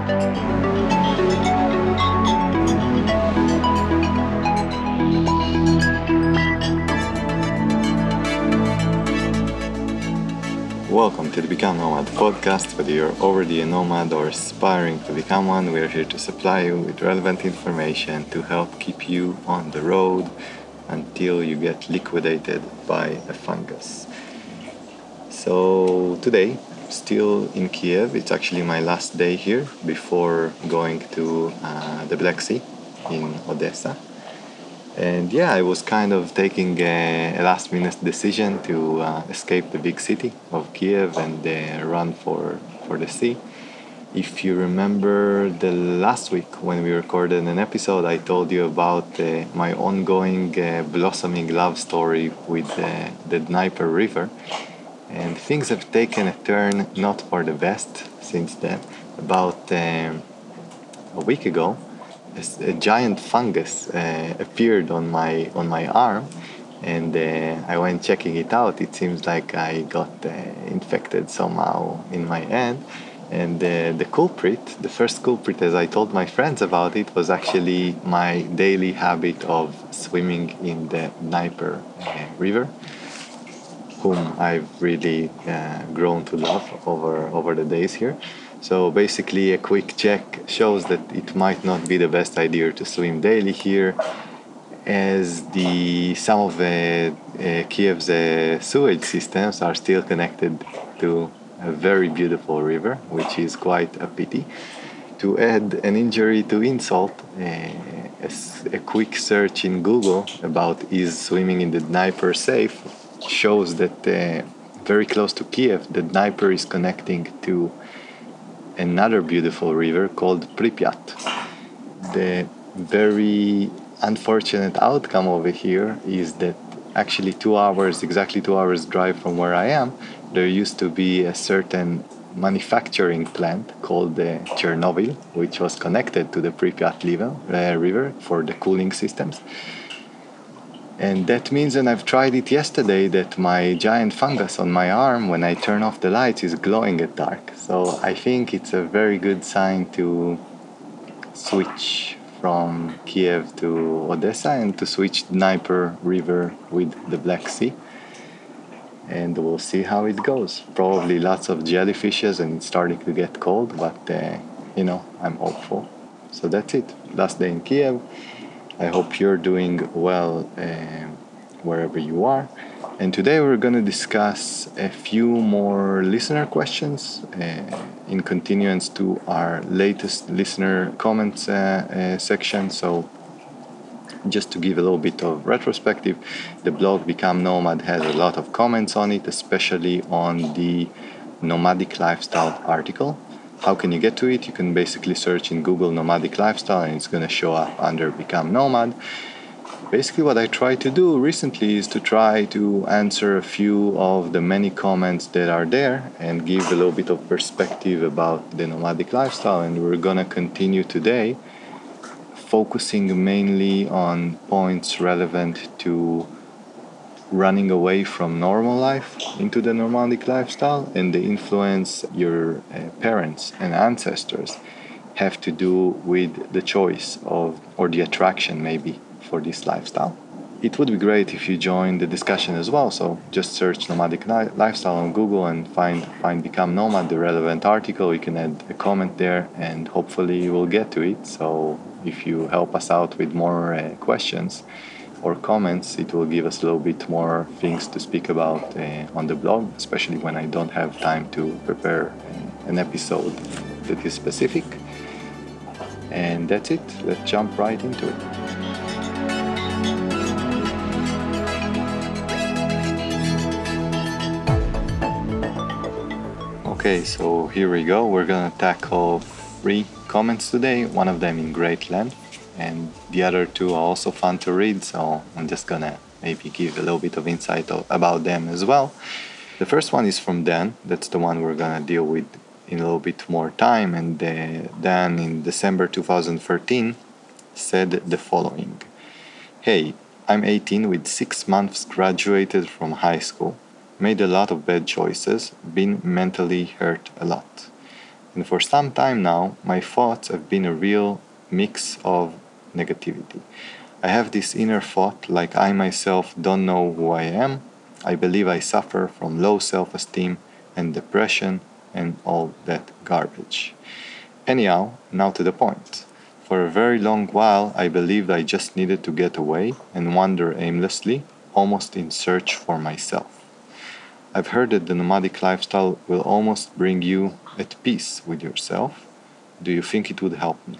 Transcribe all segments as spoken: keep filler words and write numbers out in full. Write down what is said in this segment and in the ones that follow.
Welcome to the Become Nomad podcast. Whether you're already a nomad or aspiring to become one, we are here to supply you with relevant information to help keep you on the road until you get liquidated by a fungus. So today, still in Kiev, it's actually my last day here before going to uh, the Black Sea in Odessa. And yeah, I was kind of taking a, a last-minute decision to uh, escape the big city of Kiev and uh, run for, for the sea. If you remember the last week when we recorded an episode, I told you about uh, my ongoing uh, blossoming love story with uh, the Dnieper River. And things have taken a turn not for the best since then. About um, a week ago, a giant fungus uh, appeared on my on my arm, and uh, I went checking it out. It seems like I got uh, infected somehow in my hand, and uh, the culprit, the first culprit, as I told my friends about it, was actually my daily habit of swimming in the Dnieper uh, River, whom I've really uh, grown to love over over the days here. So basically a quick check shows that it might not be the best idea to swim daily here, as the some of the uh, Kiev's uh, sewage systems are still connected to a very beautiful river, which is quite a pity. To add an injury to insult, uh, a, a quick search in Google about is swimming in the Dnieper safe shows that uh, very close to Kiev, the Dnieper is connecting to another beautiful river called Pripyat. The very unfortunate outcome over here is that actually two hours, exactly two hours drive from where I am, there used to be a certain manufacturing plant called uh, Chernobyl, which was connected to the Pripyat river, uh, river for the cooling systems. And that means, and I've tried it yesterday, that my giant fungus on my arm, when I turn off the lights, is glowing at dark. So I think it's a very good sign to switch from Kiev to Odessa and to switch Dnieper River with the Black Sea. And we'll see how it goes. Probably lots of jellyfishes and it's starting to get cold, but uh, you know, I'm hopeful. So that's it. Last day in Kiev. I hope you're doing well uh, wherever you are. And today we're going to discuss a few more listener questions uh, in continuance to our latest listener comments uh, uh, section. So just to give a little bit of retrospective, the blog Become Nomad has a lot of comments on it, especially on the nomadic lifestyle article. How can you get to it? You can basically search in Google nomadic lifestyle and it's going to show up under Become Nomad. Basically what I tried to do recently is to try to answer a few of the many comments that are there and give a little bit of perspective about the nomadic lifestyle. And we're going to continue today focusing mainly on points relevant to running away from normal life into the nomadic lifestyle and the influence your uh, parents and ancestors have to do with the choice of, or the attraction maybe, for this lifestyle. It would be great if you join the discussion as well, so just search nomadic li- lifestyle on Google and find find Become Nomad, the relevant article. You can add a comment there and hopefully you will get to it. So if you help us out with more uh, questions or comments, it will give us a little bit more things to speak about uh, on the blog, especially when I don't have time to prepare uh, an episode that is specific. And that's it. Let's jump right into it. Okay, so here we go. We're gonna tackle three comments today, one of them in great length, and the other two are also fun to read, so I'm just gonna maybe give a little bit of insight about them as well. The first one is from Dan. That's the one we're gonna deal with in a little bit more time, and uh, Dan in December two thousand thirteen said the following. Hey, I'm eighteen with six months graduated from high school. Made a lot of bad choices, been mentally hurt a lot. And for some time now, my thoughts have been a real mix of negativity. I have this inner thought like I myself don't know who I am. I believe I suffer from low self esteem and depression and all that garbage. Anyhow, now to the point. For a very long while, I believed I just needed to get away and wander aimlessly, almost in search for myself. I've heard that the nomadic lifestyle will almost bring you at peace with yourself. Do you think it would help me?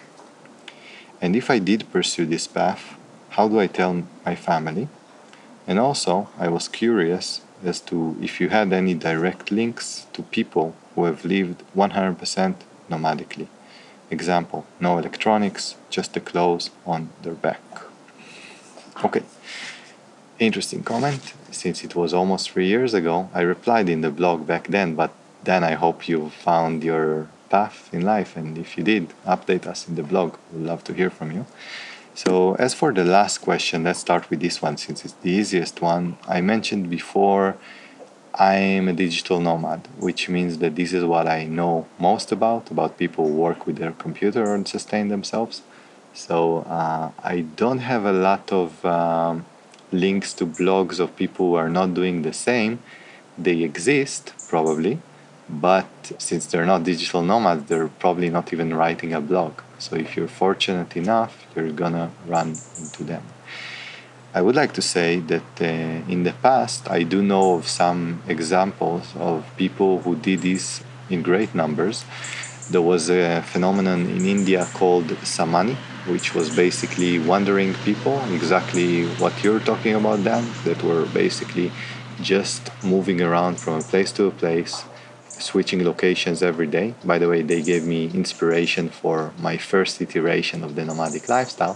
And if I did pursue this path, how do I tell my family? And also, I was curious as to if you had any direct links to people who have lived one hundred percent nomadically. Example, no electronics, just the clothes on their back. Okay, interesting comment. Since it was almost three years ago, I replied in the blog back then, but then I hope you found your path in life, and if you did, update us in the blog. We'd love to hear from you. So as for the last question, let's start with this one since it's the easiest one. I mentioned before I'm a digital nomad, which means that this is what I know most about, about people who work with their computer and sustain themselves. So uh, I don't have a lot of um, links to blogs of people who are not doing the same. They exist, probably, but since they're not digital nomads, they're probably not even writing a blog. So if you're fortunate enough, you're gonna run into them. I would like to say that uh, in the past, I do know of some examples of people who did this in great numbers. There was a phenomenon in India called Samani, which was basically wandering people, exactly what you're talking about, Dan, that were basically just moving around from a place to a place, switching locations every day. By the way, they gave me inspiration for my first iteration of the nomadic lifestyle.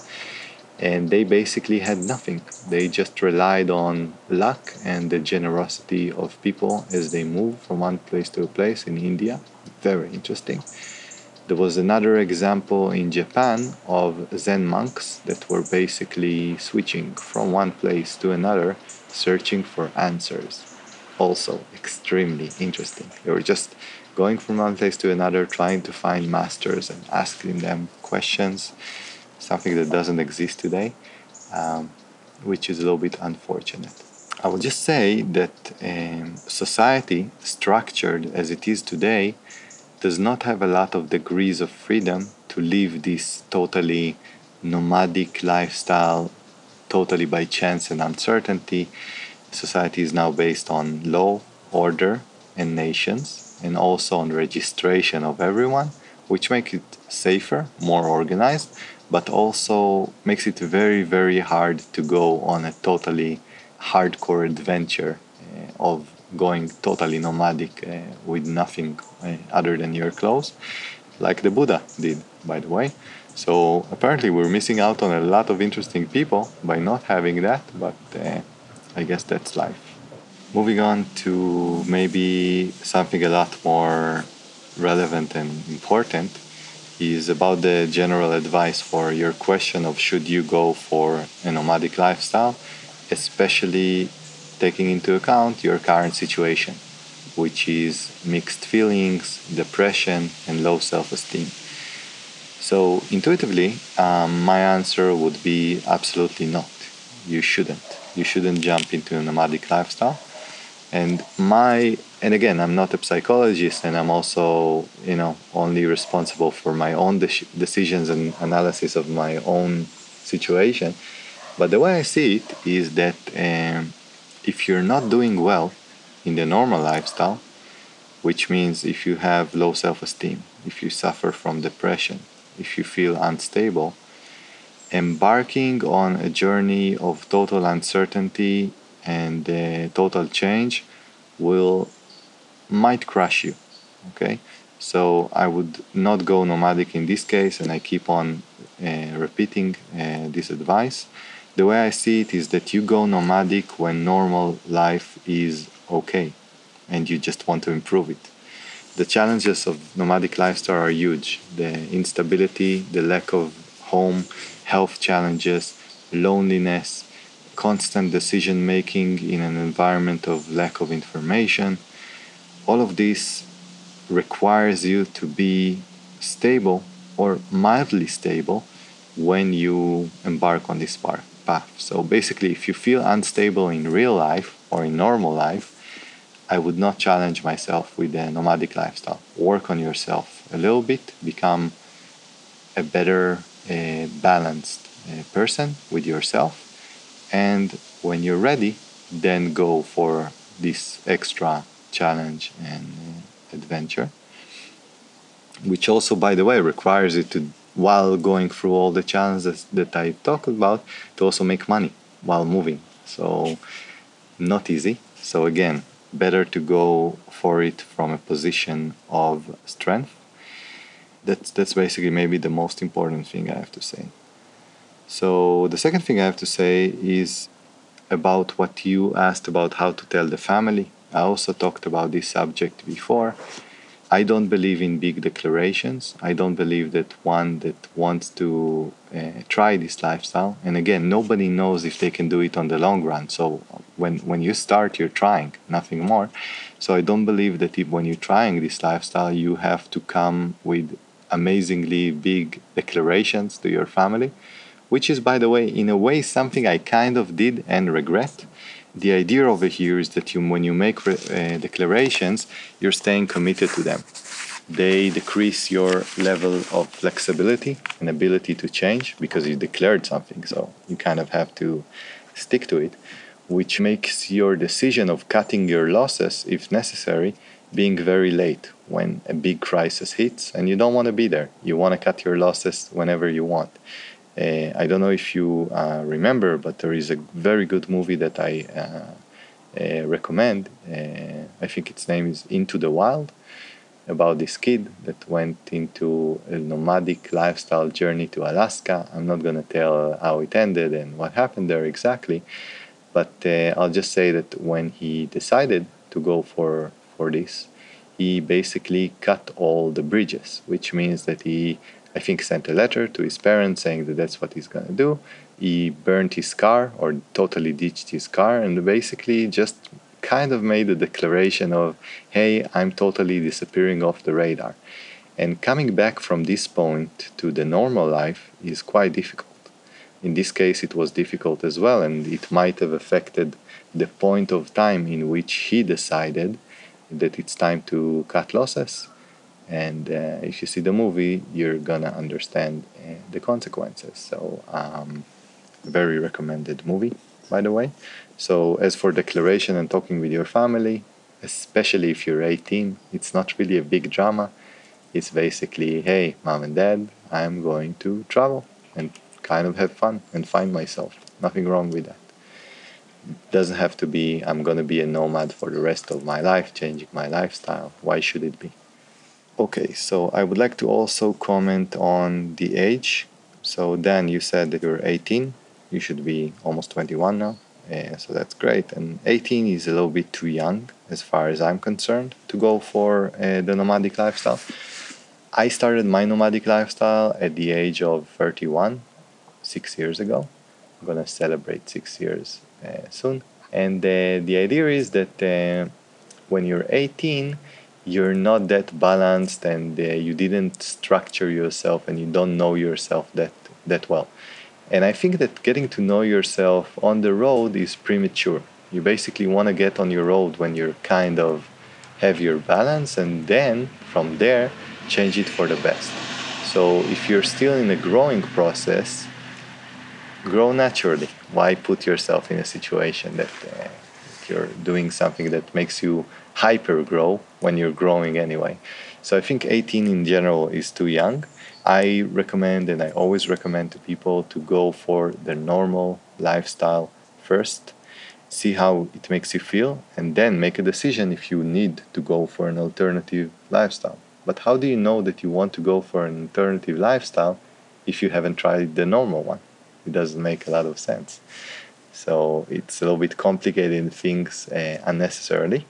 And they basically had nothing. They just relied on luck and the generosity of people as they move from one place to a place in India. Very interesting. There was another example in Japan of Zen monks that were basically switching from one place to another, searching for answers. Also extremely interesting. They were just going from one place to another, trying to find masters and asking them questions, something that doesn't exist today, um, which is a little bit unfortunate. I will just say that um, society, structured as it is today, does not have a lot of degrees of freedom to live this totally nomadic lifestyle, totally by chance and uncertainty. Society is now based on law, order, and nations, and also on registration of everyone, which makes it safer, more organized, but also makes it very, very hard to go on a totally hardcore adventure uh, of going totally nomadic uh, with nothing uh, other than your clothes, like the Buddha did, by the way. So apparently we're missing out on a lot of interesting people by not having that, but uh, I guess that's life. Moving on to maybe something a lot more relevant and important is about the general advice for your question of should you go for a nomadic lifestyle, especially taking into account your current situation, which is mixed feelings, depression, and low self-esteem. So intuitively, um, my answer would be absolutely not. You shouldn't. You shouldn't jump into a nomadic lifestyle. And my, and again, I'm not a psychologist, and I'm also, you know, only responsible for my own de- decisions and analysis of my own situation. But the way I see it is that um, if you're not doing well in the normal lifestyle, which means if you have low self-esteem, if you suffer from depression, if you feel unstable, embarking on a journey of total uncertainty and uh, total change will might crush you. Okay, so I would not go nomadic in this case, and I keep on uh, repeating uh, this advice. The way I see it is that you go nomadic when normal life is okay and you just want to improve it. The challenges of nomadic lifestyle are huge. The instability, the lack of home, health challenges, loneliness, constant decision making in an environment of lack of information. All of this requires you to be stable or mildly stable when you embark on this path. So basically, if you feel unstable in real life or in normal life, I would not challenge myself with a nomadic lifestyle. Work on yourself a little bit, become a better, uh, balanced uh, person with yourself. And when you're ready, then go for this extra challenge and uh, adventure, which also, by the way, requires you to, while going through all the challenges that I talked about, to also make money while moving. So, not easy. So, again, better to go for it from a position of strength. That's, that's basically maybe the most important thing I have to say. So, the second thing I have to say is about what you asked about how to tell the family. I also talked about this subject before. I don't believe in big declarations. I don't believe that one that wants to uh, try this lifestyle, and again, nobody knows if they can do it on the long run. So when, when you start, you're trying, nothing more. So I don't believe that if, when you're trying this lifestyle, you have to come with amazingly big declarations to your family, which is, by the way, in a way, something I kind of did and regret. The idea over here is that you, when you make re- uh, declarations, you're staying committed to them. They decrease your level of flexibility and ability to change because you declared something, so you kind of have to stick to it, which makes your decision of cutting your losses, if necessary, being very late when a big crisis hits, and you don't want to be there. You want to cut your losses whenever you want. Uh, I don't know if you uh, remember, but there is a very good movie that I uh, uh, recommend. Uh, I think its name is Into the Wild, about this kid that went into a nomadic lifestyle journey to Alaska. I'm not going to tell how it ended and what happened there exactly, but uh, I'll just say that when he decided to go for, for this, he basically cut all the bridges, which means that he, I think, sent a letter to his parents saying that that's what he's going to do. He burned his car or totally ditched his car and basically just kind of made a declaration of, hey, I'm totally disappearing off the radar. And coming back from this point to the normal life is quite difficult. In this case, it was difficult as well, and it might have affected the point of time in which he decided that it's time to cut losses. And uh, if you see the movie, you're gonna understand uh, the consequences. So, um, very recommended movie, by the way. So, as for declaration and talking with your family, especially if you're eighteen, it's not really a big drama. It's basically, hey, mom and dad, I'm going to travel and kind of have fun and find myself. Nothing wrong with that. It doesn't have to be, I'm going to be a nomad for the rest of my life, changing my lifestyle. Why should it be? Okay, so I would like to also comment on the age. So, Dan, you said that you're eighteen. You should be almost twenty-one now. Uh, so that's great. And eighteen is a little bit too young, as far as I'm concerned, to go for uh, the nomadic lifestyle. I started my nomadic lifestyle at the age of thirty-one, six years ago. I'm going to celebrate six years uh, soon. And uh, the idea is that uh, when you're eighteen, you're not that balanced and uh, you didn't structure yourself and you don't know yourself that, that well. And I think that getting to know yourself on the road is premature. You basically want to get on your road when you're kind of have your balance, and then from there change it for the best. So if you're still in a growing process, grow naturally. Why put yourself in a situation that uh, you're doing something that makes you hyper grow when you're growing anyway? So I think eighteen in general is too young. I recommend, and I always recommend to people, to go for the normal lifestyle first, see how it makes you feel, and then make a decision if you need to go for an alternative lifestyle. But how do you know that you want to go for an alternative lifestyle if you haven't tried the normal one? It doesn't make a lot of sense. So it's a little bit complicating things uh, unnecessarily.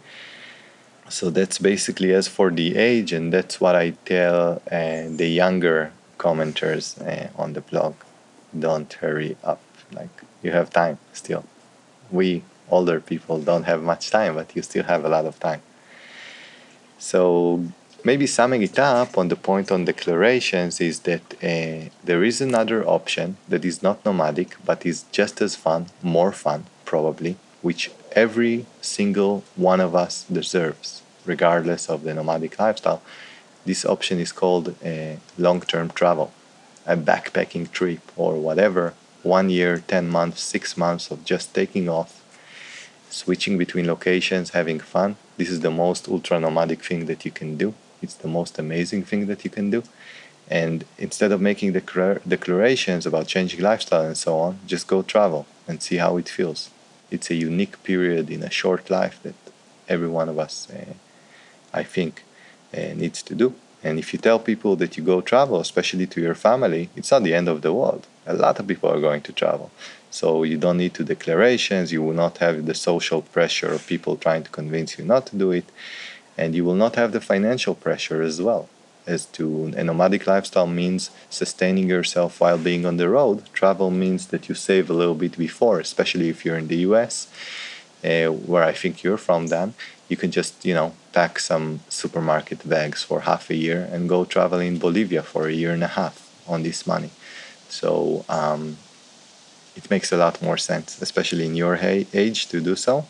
So that's basically as for the age, and that's what I tell uh, the younger commenters uh, on the blog. Don't hurry up. Like, you have time still. We older people don't have much time, but you still have a lot of time. So maybe summing it up on the point on declarations is that uh, there is another option that is not nomadic but is just as fun, more fun probably, which every single one of us deserves, regardless of the nomadic lifestyle. This option is called uh, long-term travel, a backpacking trip or whatever, one year, ten months, six months of just taking off, switching between locations, having fun. This is the most ultra nomadic thing that you can do. It's the most amazing thing that you can do. And instead of making declar- declarations about changing lifestyle and so on, just go travel and see how it feels. It's a unique period in a short life that every one of us, uh, I think, uh, needs to do. And if you tell people that you go travel, especially to your family, it's not the end of the world. A lot of people are going to travel. So you don't need to declarations, you will not have the social pressure of people trying to convince you not to do it, and you will not have the financial pressure as well. As to a nomadic lifestyle means sustaining yourself while being on the road. Travel means that you save a little bit before, especially if you're in the U S, uh, where I think you're from, Dan. You can just, you know, pack some supermarket bags for half a year and go travel in Bolivia for a year and a half on this money. So um, it makes a lot more sense, especially in your age, to do so.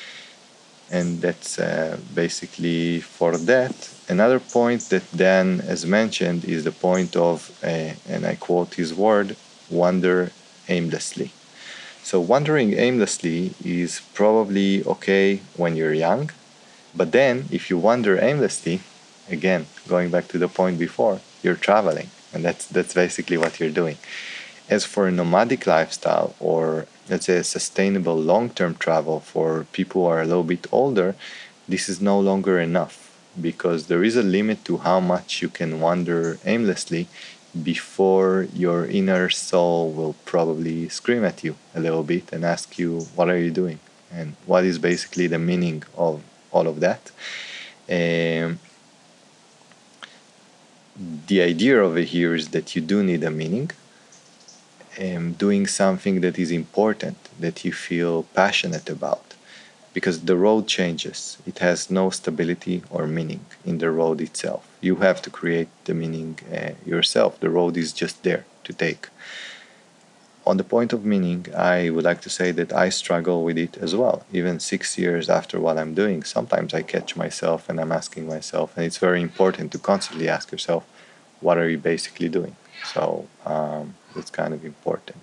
And that's uh, basically for that. Another point that Dan has mentioned is the point of, uh, and I quote his word, wander aimlessly. So wandering aimlessly is probably okay when you're young, but then if you wander aimlessly, again, going back to the point before, you're traveling, and that's that's basically what you're doing. As for a nomadic lifestyle, or let's say a sustainable long-term travel for people who are a little bit older, this is no longer enough, because there is a limit to how much you can wander aimlessly before your inner soul will probably scream at you a little bit and ask you, what are you doing? And what is basically the meaning of all of that? Um, the idea over here is that you do need a meaning. Um, doing something that is important, that you feel passionate about, because the road changes. It has no stability or meaning in the road itself. You have to create the meaning uh, yourself. The road is just there to take. On the point of meaning, I would like to say that I struggle with it as well. Even six years after what I'm doing, sometimes I catch myself and I'm asking myself, and it's very important to constantly ask yourself, what are you basically doing? So um, it's kind of important.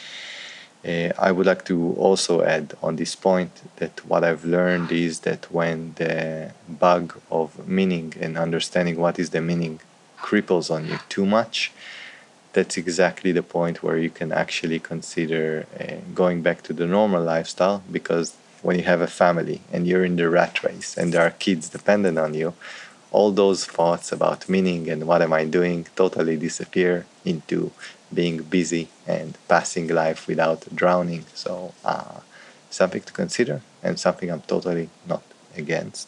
Uh, I would like to also add on this point that what I've learned is that when the bug of meaning and understanding what is the meaning cripples on you too much, that's exactly the point where you can actually consider uh, going back to the normal lifestyle, because when you have a family and you're in the rat race and there are kids dependent on you, all those thoughts about meaning and what am I doing totally disappear into being busy and passing life without drowning. So uh, something to consider and something I'm totally not against.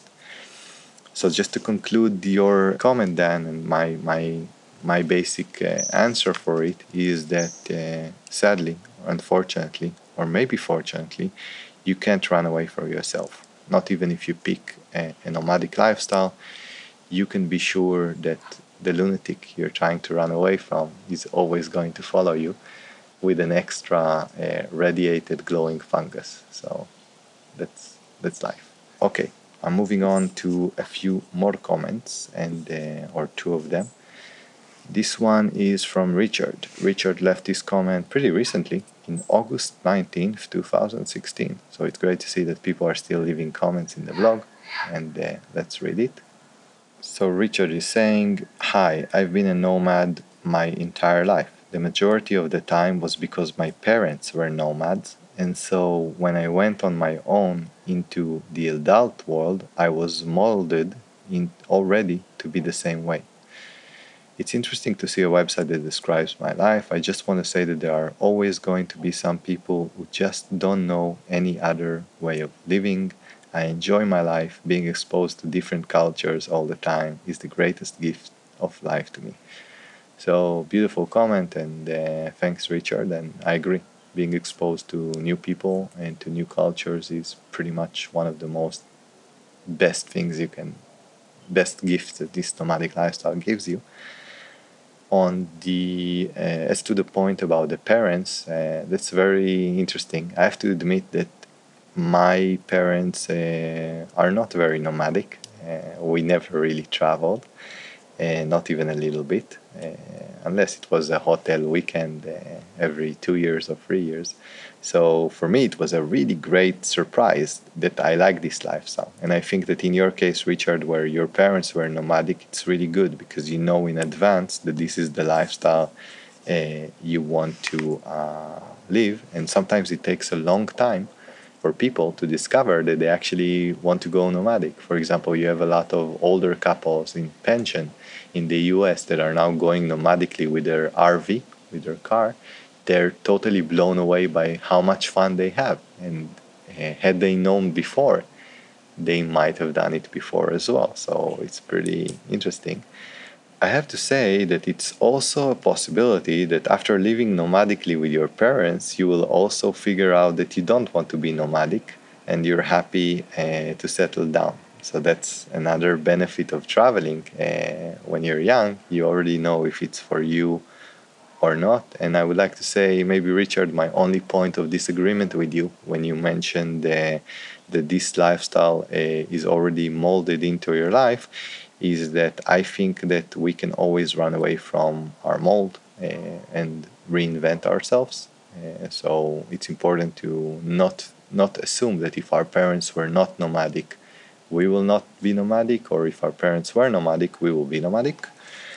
So just to conclude your comment, Dan, and my my my basic uh, answer for it is that uh, sadly, unfortunately, or maybe fortunately, you can't run away from yourself. Not even if you pick a, a nomadic lifestyle, you can be sure that the lunatic you're trying to run away from is always going to follow you with an extra uh, radiated glowing fungus. So that's that's life. Okay, I'm moving on to a few more comments, and uh, or two of them. This one is from Richard. Richard left this comment pretty recently, in August nineteenth, twenty sixteen. So it's great to see that people are still leaving comments in the blog, and uh, let's read it. So Richard is saying, hi, I've been a nomad my entire life. The majority of the time was because my parents were nomads, and so when I went on my own into the adult world, I was molded in already to be the same way. It's interesting to see a website that describes my life. I just want to say that there are always going to be some people who just don't know any other way of living. I enjoy my life. Being exposed to different cultures all the time is the greatest gift of life to me. So, beautiful comment, and uh, thanks, Richard. And I agree. Being exposed to new people and to new cultures is pretty much one of the most best things you can best gift that this nomadic lifestyle gives you. On the uh, as to the point about the parents, uh, that's very interesting. I have to admit that my parents uh, are not very nomadic. Uh, we never really traveled, uh, not even a little bit, uh, unless it was a hotel weekend uh, every two years or three years. So for me, it was a really great surprise that I like this lifestyle. And I think that in your case, Richard, where your parents were nomadic, it's really good because you know in advance that this is the lifestyle uh, you want to uh, live. And sometimes it takes a long time for people to discover that they actually want to go nomadic. For example, you have a lot of older couples in pension in the U S that are now going nomadically with their R V, with their car. They're totally blown away by how much fun they have. And uh, had they known before, they might have done it before as well. So it's pretty interesting. I have to say that it's also a possibility that after living nomadically with your parents, you will also figure out that you don't want to be nomadic and you're happy uh, to settle down. So that's another benefit of traveling. Uh, when you're young, you already know if it's for you or not. And I would like to say, maybe, Richard, my only point of disagreement with you when you mentioned uh, that this lifestyle uh, is already molded into your life is that I think that we can always run away from our mold uh, and reinvent ourselves. Uh, so it's important to not not assume that if our parents were not nomadic, we will not be nomadic, or if our parents were nomadic, we will be nomadic.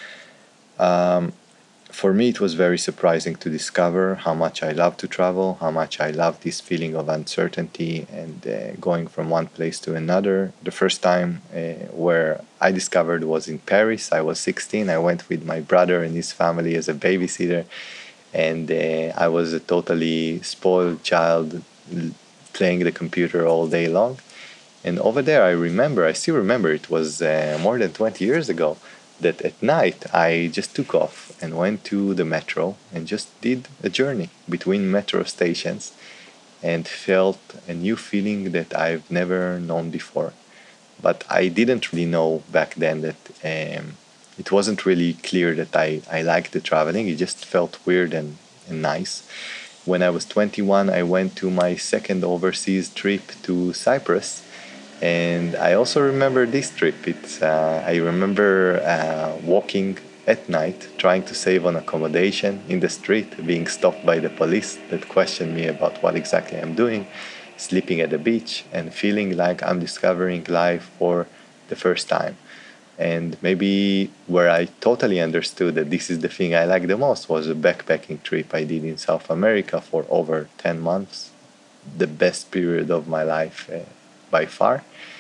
Um, For me, it was very surprising to discover how much I love to travel, how much I love this feeling of uncertainty and uh, going from one place to another. The first time uh, where I discovered was in Paris. I was sixteen. I went with my brother and his family as a babysitter, and uh, I was a totally spoiled child playing the computer all day long. And over there, I remember, I still remember, it was uh, more than twenty years ago, that at night I just took off and went to the metro and just did a journey between metro stations and felt a new feeling that I've never known before. But I didn't really know back then that um, it wasn't really clear that I, I liked the traveling. It just felt weird and, and nice. When I was twenty-one, I went to my second overseas trip to Cyprus. And I also remember this trip. It's uh, I remember uh, walking at night, trying to save on accommodation in the street, being stopped by the police that questioned me about what exactly I'm doing, sleeping at the beach, and feeling like I'm discovering life for the first time. And maybe where I totally understood that this is the thing I like the most was a backpacking trip I did in South America for over ten months, the best period of my life uh, by far.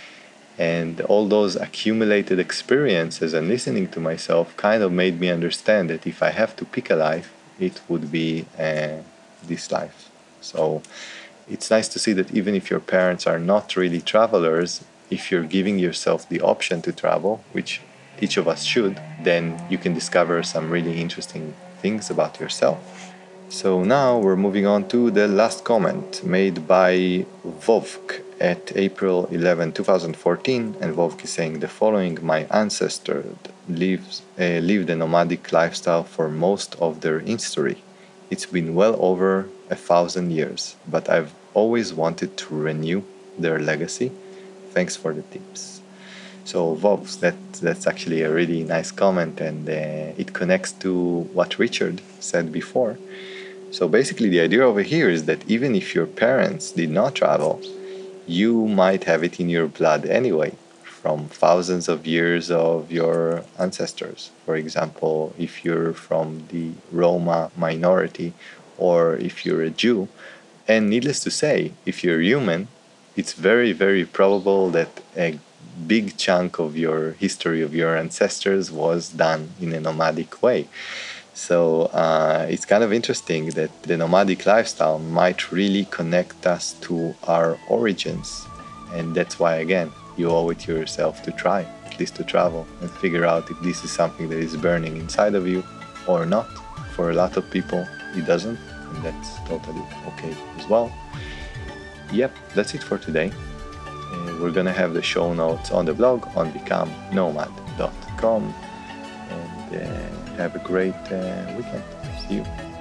And all those accumulated experiences and listening to myself kind of made me understand that if I have to pick a life, it would be uh, this life. So it's nice to see that even if your parents are not really travelers, if you're giving yourself the option to travel, which each of us should, then you can discover some really interesting things about yourself. So now we're moving on to the last comment made by Vovk at April eleventh, twenty fourteen, and Vovk is saying the following: my ancestors lives, uh, lived a nomadic lifestyle for most of their history. It's been well over a thousand years, but I've always wanted to renew their legacy. Thanks for the tips. So Vovk, that, that's actually a really nice comment, and uh, it connects to what Richard said before. So basically the idea over here is that even if your parents did not travel, you might have it in your blood anyway, from thousands of years of your ancestors. For example, if you're from the Roma minority, or if you're a Jew. And needless to say, if you're human, it's very, very probable that a big chunk of your history of your ancestors was done in a nomadic way. So uh, it's kind of interesting that the nomadic lifestyle might really connect us to our origins. And that's why, again, you owe it to yourself to try, at least to travel, and figure out if this is something that is burning inside of you or not. For a lot of people, it doesn't, and that's totally okay as well. Yep, that's it for today. Uh, we're gonna have the show notes on the blog on become nomad dot com, and uh, have a great uh, weekend. See you.